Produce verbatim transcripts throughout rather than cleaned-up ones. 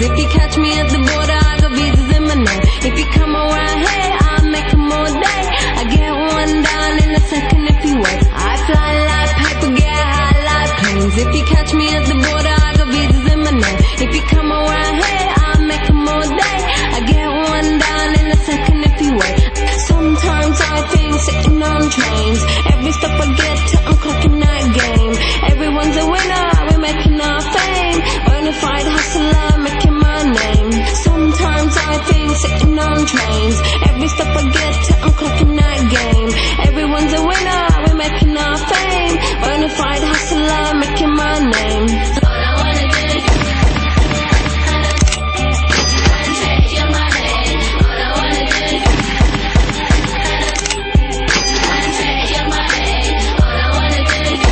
If you catch me at the border, I got visas in my name. If you come around here, I'll make them all day. I get one down in a second if you wait. I fly like paper, get high like planes. If you catch me at the border, I got visas in my name. If you come around here, I'll make them all day. I get one down in a second if you wait. Sometimes I think sitting on trains, every stop I get to, I'm clocking that game. Everyone's a winner, we're making our fame. Bonafide hustler, making my name. Sometimes I think sitting on trains, every stop I get to, I'm clocking that game. Everyone's a winner, we're making our fame. Bonafide hustler, making my name. All I wanna do is take your money. All I wanna do is take your money. All I wanna do is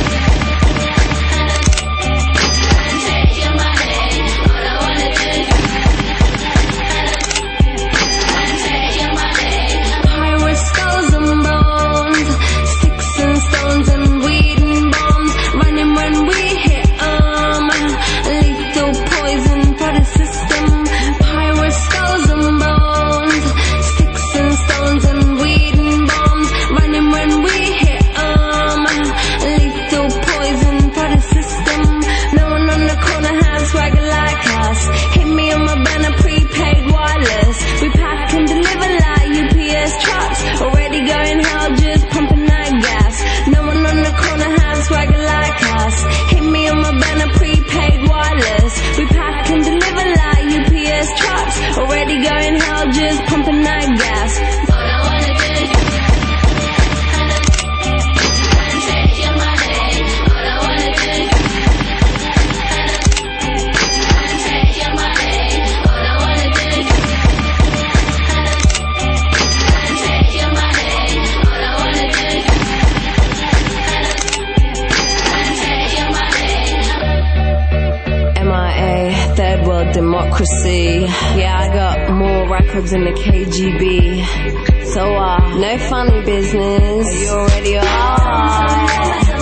take your money. All I wanna do is take your money. Pirates, skulls and bones, sticks and stones and weed and bombs, running when we hit 'em. Lethal poison for the system. Pirates, skulls and bones, sticks and stones and weed and bombs, running when we hit 'em. Lethal poison for the system. No one on the corner has swagger like us. Hit me on my banner, prepaid wireless. We pack and deliver like U P S trucks. Already going hell, just pumping that gas. No one on the corner has swagger like us. Hit me on my banner, prepaid wireless. We pack and deliver like U P S trucks. Already going hell, just pumping that gas. All I wanna do is take your money. All I wanna do is take your money. All I wanna do is take your money. All I wanna do is take your money. M I A, third world democracy. Yeah, I got more records than the K G B. So, uh, no funny business. You already are.